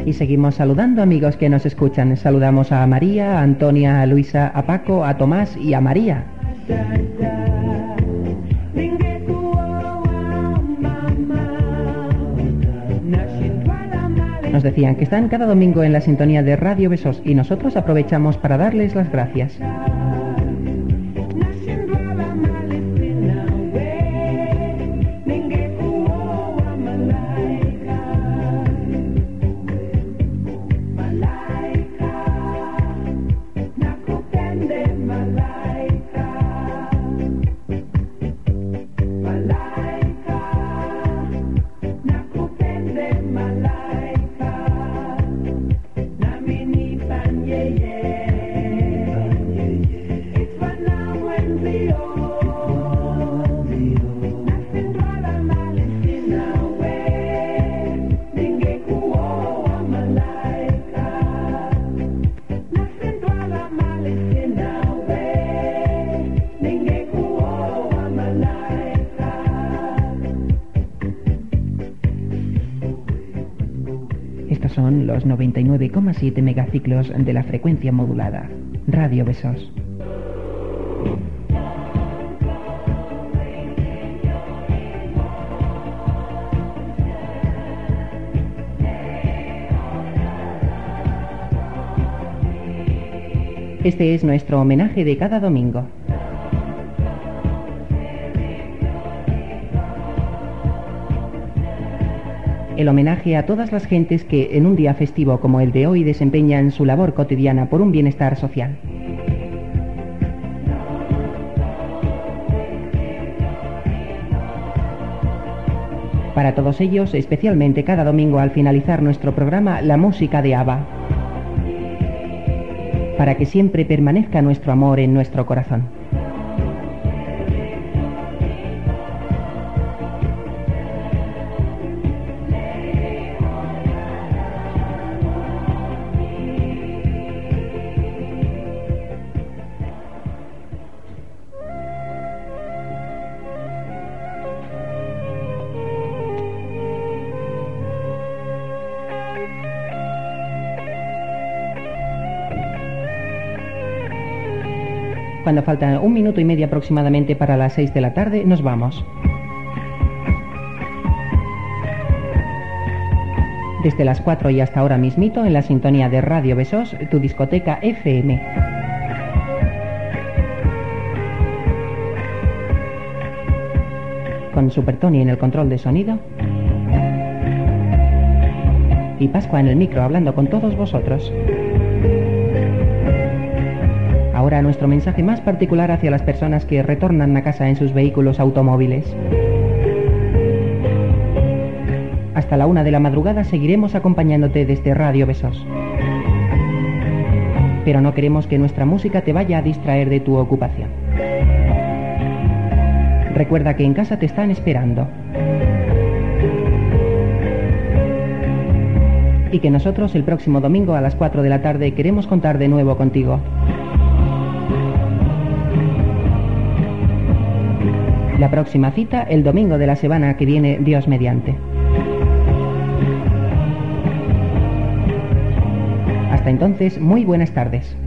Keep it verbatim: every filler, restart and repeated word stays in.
Y seguimos saludando amigos que nos escuchan. Saludamos a María, a Antonia, a Luisa, a Paco, a Tomás y a María. Nos decían que están cada domingo en la sintonía de Radio Besos y nosotros aprovechamos para darles las gracias. Son los noventa y nueve coma siete megaciclos de la frecuencia modulada. Radio Besos. Este es nuestro homenaje de cada domingo. El homenaje a todas las gentes que en un día festivo como el de hoy desempeñan su labor cotidiana por un bienestar social. Para todos ellos, especialmente cada domingo al finalizar nuestro programa, la música de ABBA. Para que siempre permanezca nuestro amor en nuestro corazón. Cuando falta un minuto y medio aproximadamente para las seis de la tarde, nos vamos. Desde las cuatro y hasta ahora mismito, en la sintonía de Radio Besos, tu discoteca F M. Con Super Tony en el control de sonido. Y Pascua en el micro, hablando con todos vosotros. Ahora nuestro mensaje más particular hacia las personas que retornan a casa en sus vehículos automóviles. Hasta la una de la madrugada seguiremos acompañándote desde Radio Besos. Pero no queremos que nuestra música te vaya a distraer de tu ocupación. Recuerda que en casa te están esperando. Y que nosotros el próximo domingo a las cuatro de la tarde queremos contar de nuevo contigo. La próxima cita, el domingo de la semana que viene, Dios mediante. Hasta entonces, muy buenas tardes.